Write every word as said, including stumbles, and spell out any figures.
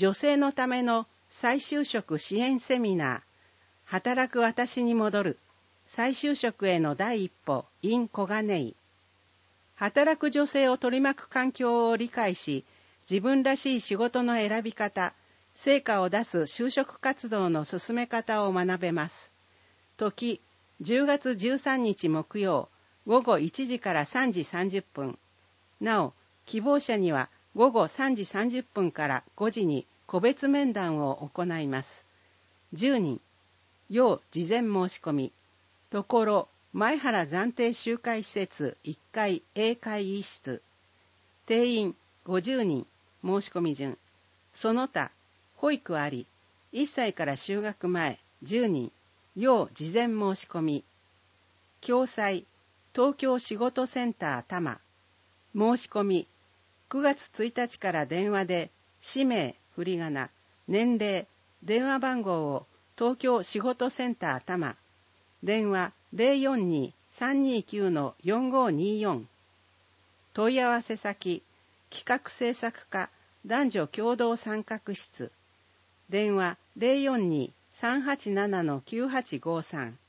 女性のための再就職支援セミナー、働く私に戻る、再就職への第一歩 in 小金井。働く女性を取り巻く環境を理解し、自分らしい仕事の選び方、成果を出す就職活動の進め方を学べます。時、じゅうがつじゅうさんにち木曜、午後いちじからさんじさんじゅっぷん。なお、希望者には午後さんじさんじゅっぷんからごじに個別面談を行います。じゅうにん、要事前申し込み。ところ、前原暫定集会施設いっかい A 会議室。定員ごじゅうにん、申し込み順。その他、保育あり、いっさいから就学前じゅうにん、要事前申し込み。共催、東京仕事センター多摩。申し込み、くがつついたちから電話で、氏名、振り仮名、年齢、電話番号を東京仕事センター多摩。電話 ゼロよんにーさんにーきゅうのよんごーにーよん。問い合わせ先、企画制作課男女共同参画室。電話 ゼロよんにーさんはちななのきゅうはちごさん。